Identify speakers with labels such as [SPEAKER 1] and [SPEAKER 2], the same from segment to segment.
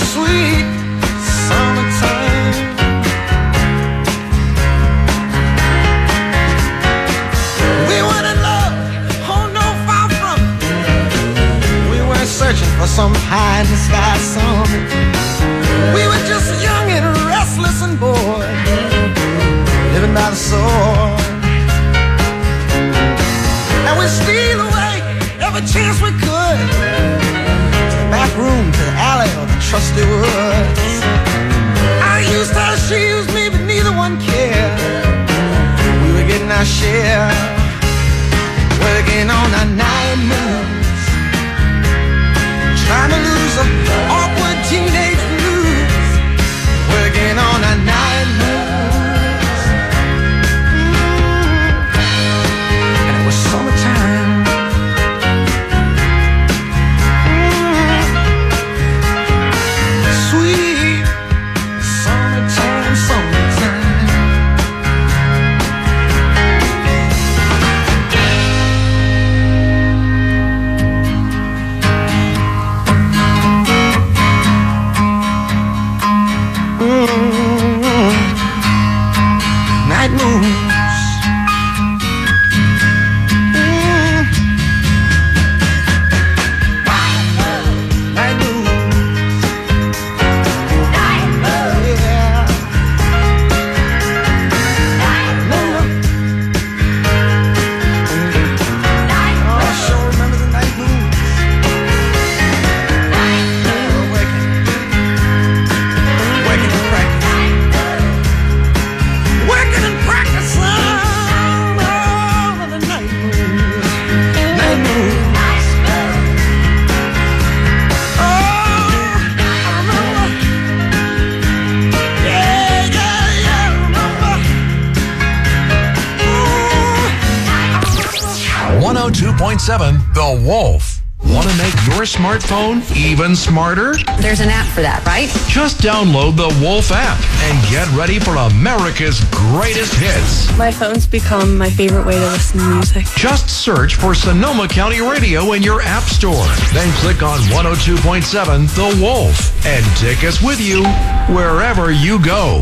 [SPEAKER 1] sweet summertime. We weren't in love, oh no, far from it. We weren't searching for some high in the sky summit. We were just young and restless and bored, living by the sword. And we steal away every chance we could, to the back room, to the alley, or the trusty woods. I used her, she used me, but neither one cared. We were getting our share, working on our night moves, trying to lose the awkward teenage blues, working on our night moves. And it was summertime. Sweet summertime, summertime. Night moves. Night moves. Yeah. Oh, I sure remember the night moves. Working and practicing. Working and practicing. Oh, the night moves. Night moves. Oh, I remember. Yeah, yeah, yeah, I remember. Ooh,
[SPEAKER 2] 102.7 The Wolf. Want to make your smartphone even smarter?
[SPEAKER 3] There's an app for that, right?
[SPEAKER 2] Just download the Wolf app and get ready for America's greatest hits.
[SPEAKER 4] My phone's become my favorite way to listen to music.
[SPEAKER 2] Just search for Sonoma County Radio in your app store. Then click on 102.7 The Wolf and take us with you wherever you go.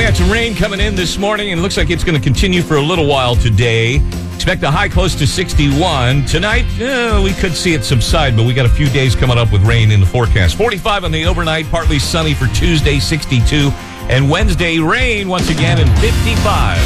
[SPEAKER 3] got some rain coming in this morning, and it looks like it's going to continue for a little while today. Expect a high close to 61. Tonight, we could see it subside, but we got a few days coming up with rain in the forecast. 45 on the overnight, partly sunny for Tuesday, 62. And Wednesday, rain once again, and 55.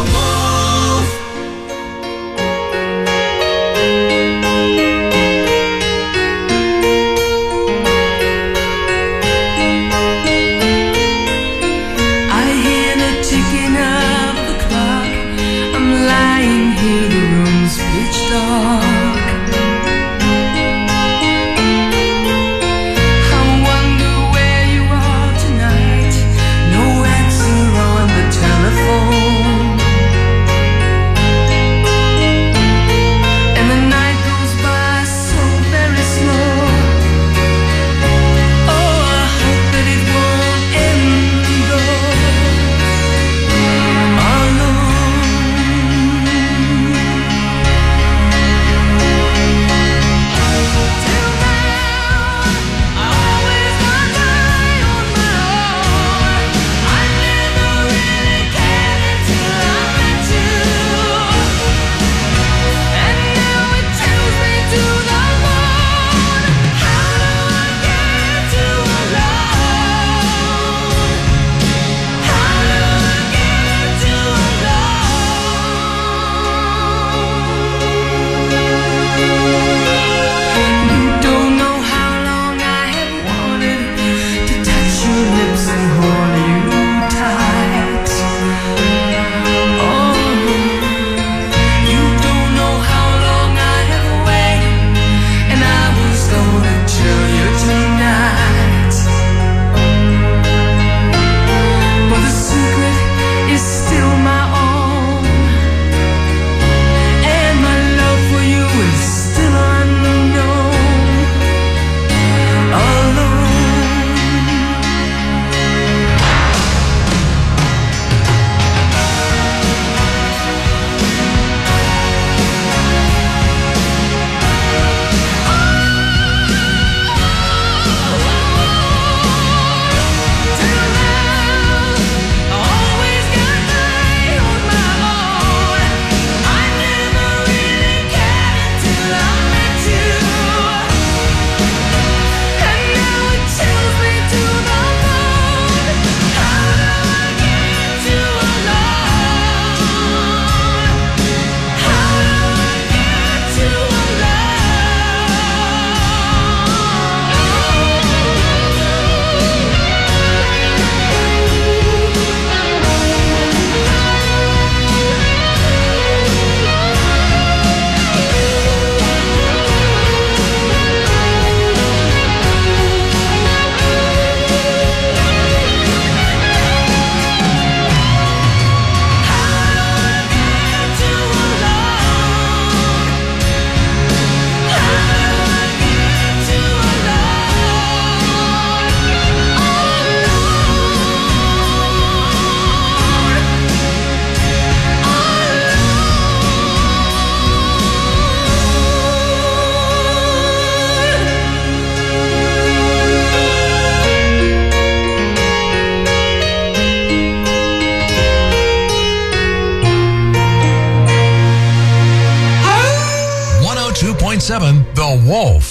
[SPEAKER 2] The Wolf.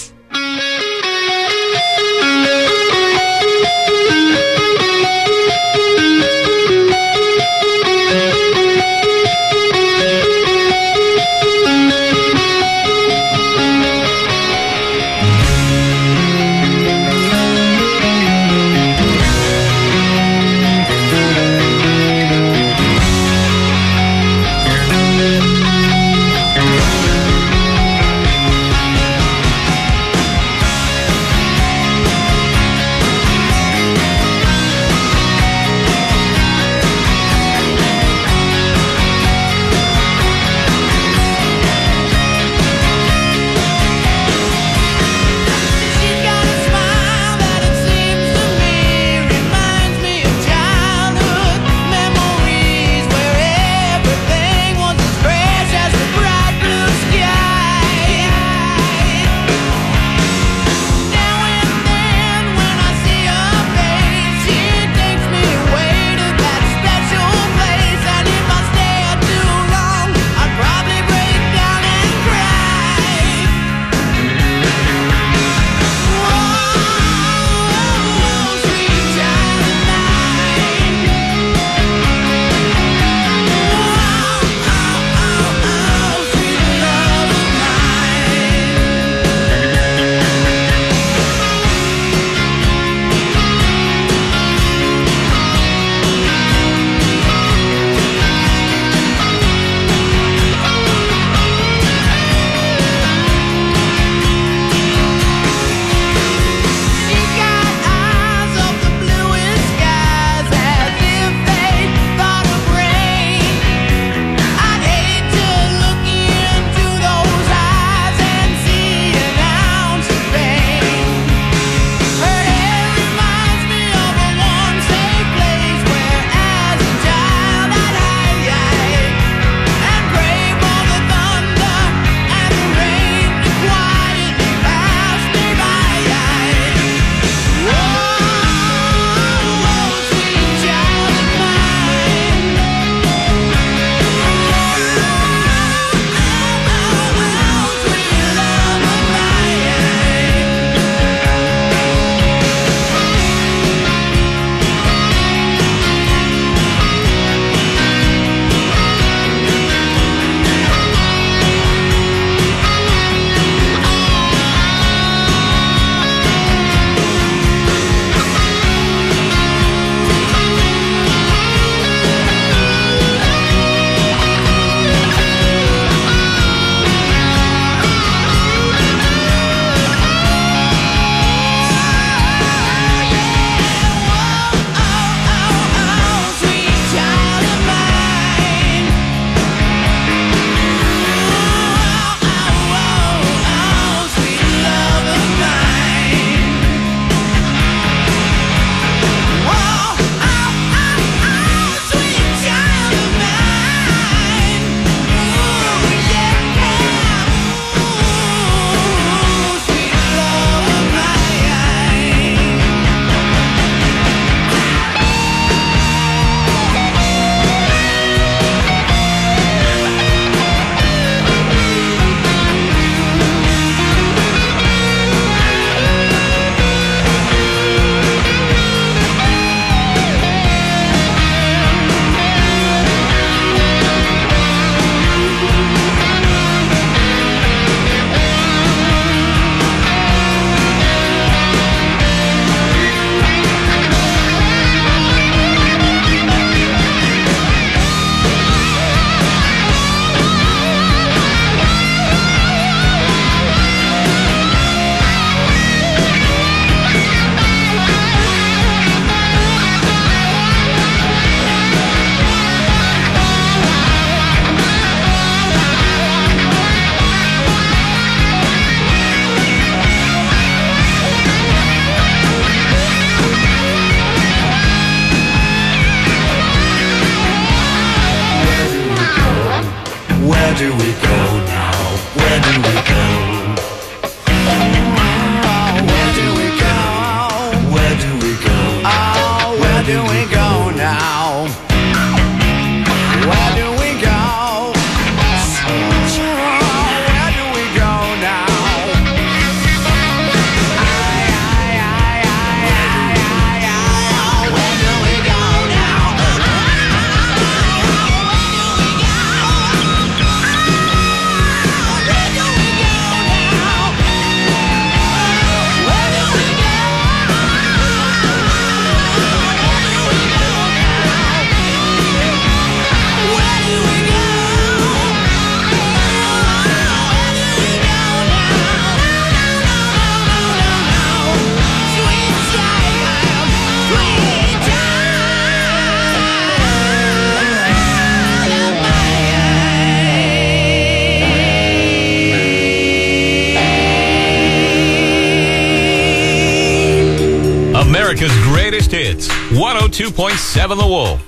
[SPEAKER 1] we go now? Where do we go? Where do we go? Where do we go? Oh, where do we go now? Where do we go? Where do we go now? Where do we go now?
[SPEAKER 3] America's greatest hits. 102.7 The Wolf.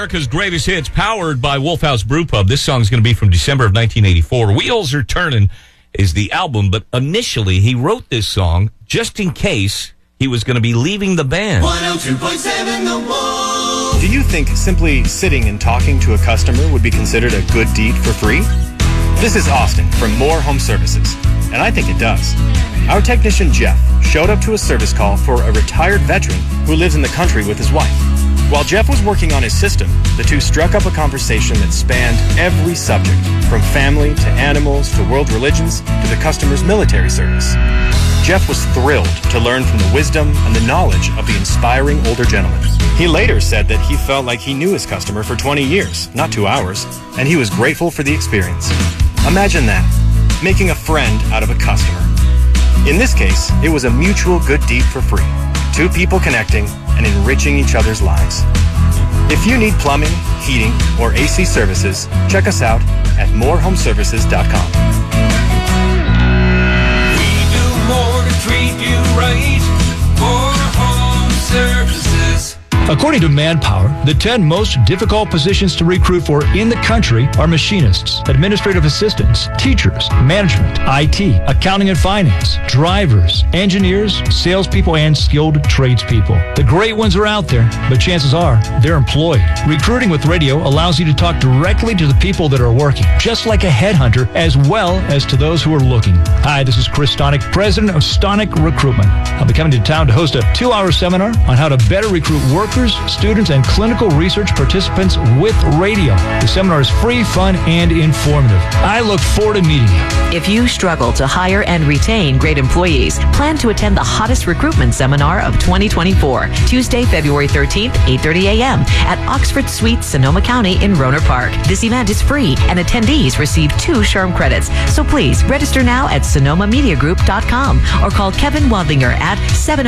[SPEAKER 3] America's Greatest Hits, powered by Wolf House Brew Pub. This song is going to be from December of 1984. Wheels Are Turning is the album, but initially he wrote this song just in case he was going to be leaving the band.
[SPEAKER 5] 102.7 The Wolf.
[SPEAKER 6] Do you think simply sitting and talking to a customer would be considered a good deed for free? This is Austin from Moore Home Services, and I think it does. Our technician Jeff showed up to a service call for a retired veteran who lives in the country with his wife. While Jeff was working on his system, the two struck up a conversation that spanned every subject, from family to animals to world religions to the customer's military service. Jeff was thrilled to learn from the wisdom and the knowledge of the inspiring older gentleman. He later said that he felt like he knew his customer for 20 years, not 2 hours, and he was grateful for the experience. Imagine that, making a friend out of a customer. In this case, it was a mutual good deed for free. Two people connecting and enriching each other's lives. If you need plumbing, heating, or AC services, check us out at morehomeservices.com.
[SPEAKER 5] We do more to treat you right. More home services.
[SPEAKER 7] According to Manpower, the 10 most difficult positions to recruit for in the country are machinists, administrative assistants, teachers, management, IT, accounting and finance, drivers, engineers, salespeople, and skilled tradespeople. The great ones are out there, but chances are they're employed. Recruiting with radio allows you to talk directly to the people that are working, just like a headhunter, as well as to those who are looking. Hi, this is Chris Stonick, president of Stonick Recruitment. I'll be coming to town to host a 2-hour seminar on how to better recruit workers, students, and clinical research participants with radio. The seminar is free, fun, and informative. I look forward to meeting you.
[SPEAKER 8] If you struggle to hire and retain great employees, plan to attend the hottest recruitment seminar of 2024, Tuesday, February 13th, 8:30 a.m. at Oxford Suites, Sonoma County in Rohnert Park. This event is free, and attendees receive 2 SHRM credits. So please register now at sonomamediagroup.com or call Kevin Wadlinger at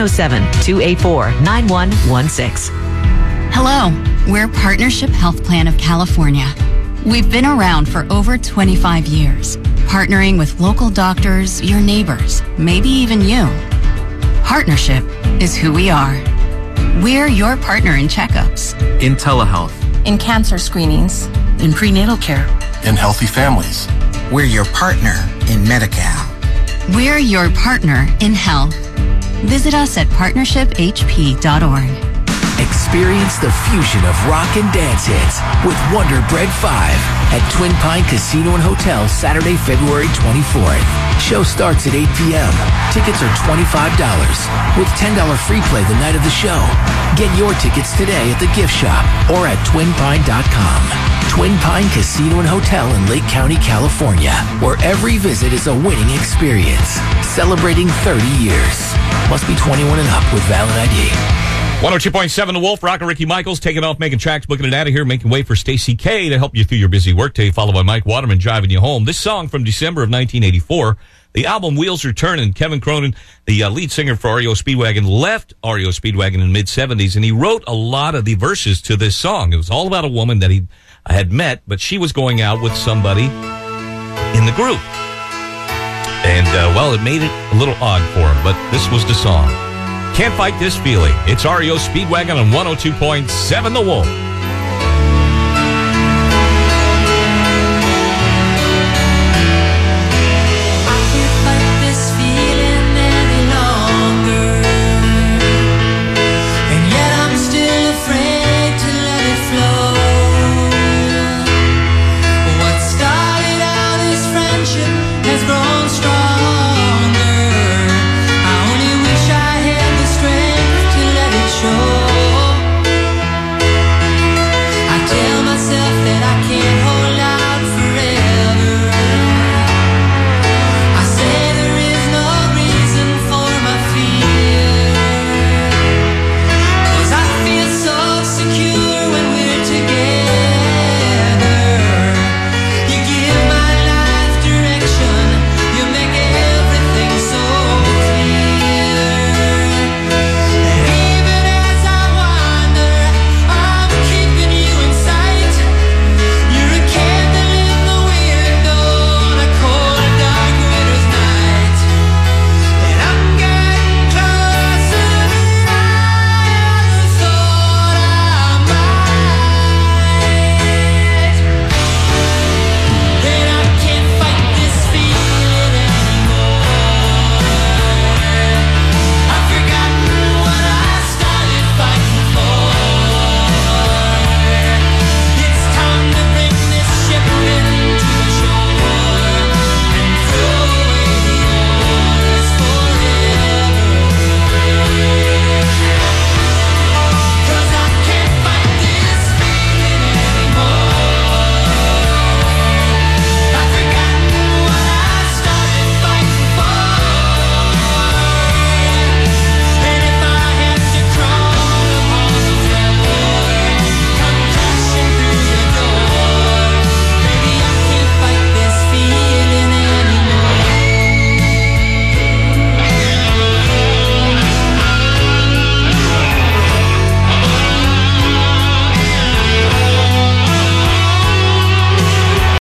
[SPEAKER 8] 707-284-9116.
[SPEAKER 9] Hello, we're Partnership Health Plan of California. We've been around for over 25 years, partnering with local doctors, your neighbors, maybe even you. Partnership is who we are. We're your partner in checkups,
[SPEAKER 10] in telehealth,
[SPEAKER 11] in cancer screenings,
[SPEAKER 12] in prenatal care,
[SPEAKER 13] in healthy families.
[SPEAKER 14] We're your partner in Medi-Cal.
[SPEAKER 9] We're your partner in health. Visit us at partnershiphp.org.
[SPEAKER 15] Experience the fusion of rock and dance hits with Wonder Bread 5 at Twin Pine Casino and Hotel Saturday, February 24th. Show starts at 8 p.m. Tickets are $25 with $10 free play the night of the show. Get your tickets today at the gift shop or at twinpine.com. Twin Pine Casino and Hotel in Lake County, California, where every visit is a winning experience. Celebrating 30 years. Must be 21 and up with valid ID.
[SPEAKER 3] 102.7 The Wolf, Rock and Ricky Michaels, taking off, making tracks, booking it out of here, making way for Stacey K to help you through your busy workday, followed by Mike Waterman driving you home. This song from December of 1984, the album Wheels Are Turning. Kevin Cronin, the lead singer for REO Speedwagon, left REO Speedwagon in the mid-'70s, and he wrote a lot of the verses to this song. It was all about a woman that he had met, but she was going out with somebody in the group. And, well, it made it a little odd for him, but this was the song. Can't Fight This Feeling. It's REO Speedwagon on 102.7 The Wolf.